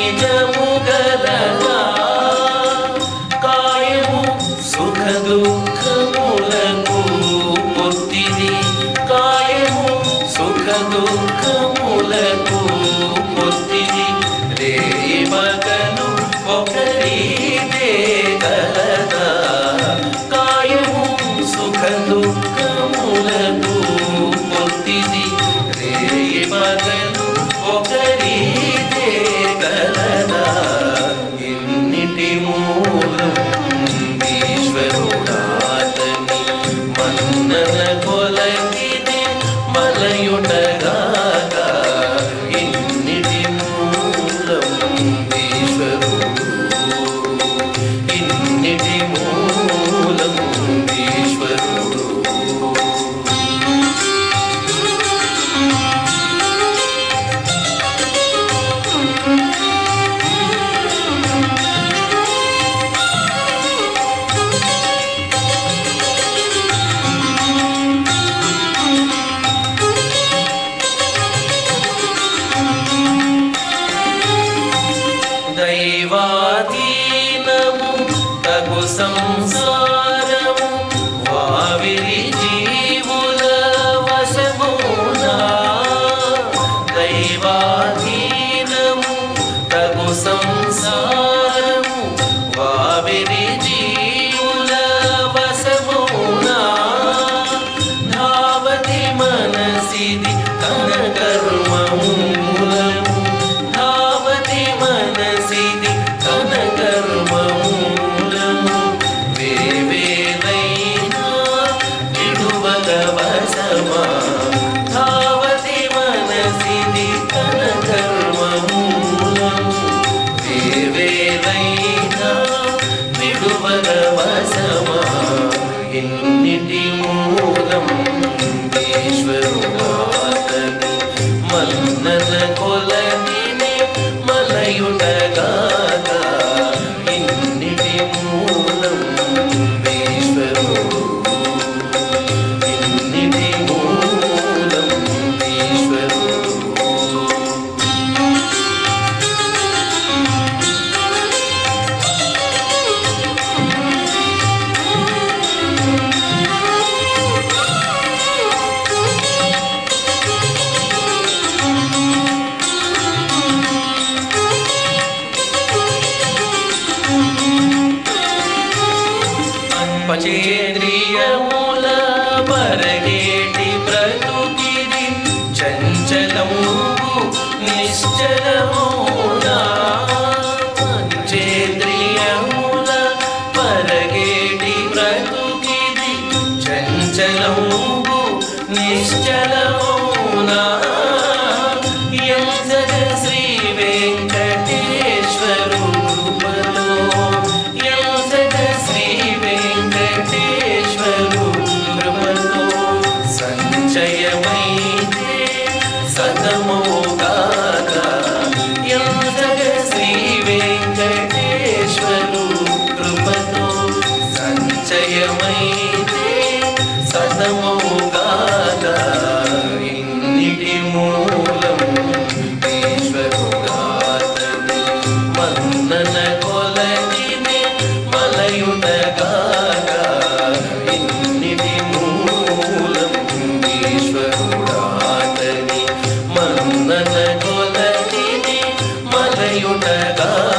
నిజము గలగా కాయము సుఖ దుఃఖములకు పొత్తిది కాయము సుఖ దుఃఖములకు పొత్తిది రేయి పగలు ఒకరిదే గలగా కాయము సుఖ దుఃఖములకు పొత్తిది రేయి పగలు ఒకరిదే గలగా ఎన్నిటి మూలం ఈశ్వరుడాతని మన్నన కొలగిని మలయుటగాక ఎన్నిటి మూలం ఈశ్వరుడు ఎన్నిటి మూలం ఈశ్వరుడు దైవాధీనము తగు సంసారము వావిరి జీవుల వశమునా దైవాధీనము తగు సంసారము వావిరి జీవుల వశమునా ధావతి మనసిది తన కర్మమూలము ధావతి మనసిది తన కర్మమూలము వేవేదైనా విడువక వశమా ధావతి మనసిది తన కర్మమూలము వేవేదైనా విడువక వశమా ఎన్నిటి మూలం ఈశ్వరుడాతని మన్నన కొలగిని మలయుటగాక ఎన్నిటి మూలం ఈశ్వరుడు ఎన్నిటి మూలం ఈశ్వరుడు పంచేంద్రియముల పరగేటి బ్రతుకిది చంచలము నిశ్చలమునా పంచేంద్రియముల పరగేటి బ్రతుకిది చంచలము నిశ్చలమునా ఎంతగ శ్రీ వెంకటేశ్వరు కృపలో ఎంతగ శ్రీ వెంకటేశ్వరు కృపలో సంచయమైతే సతమోగాక ఎంతగ శ్రీ వెంకటేశ్వరు కృపలో సంచయమైతే సతమోగాక ఎన్నిటి మూలం ఈశ్వరుడాతని మన్నన కొలగిని మలయుటగాక ఎన్నిటి మూలం ఈశ్వరుడాతని మన్నన కొలగిని మలయుటగాక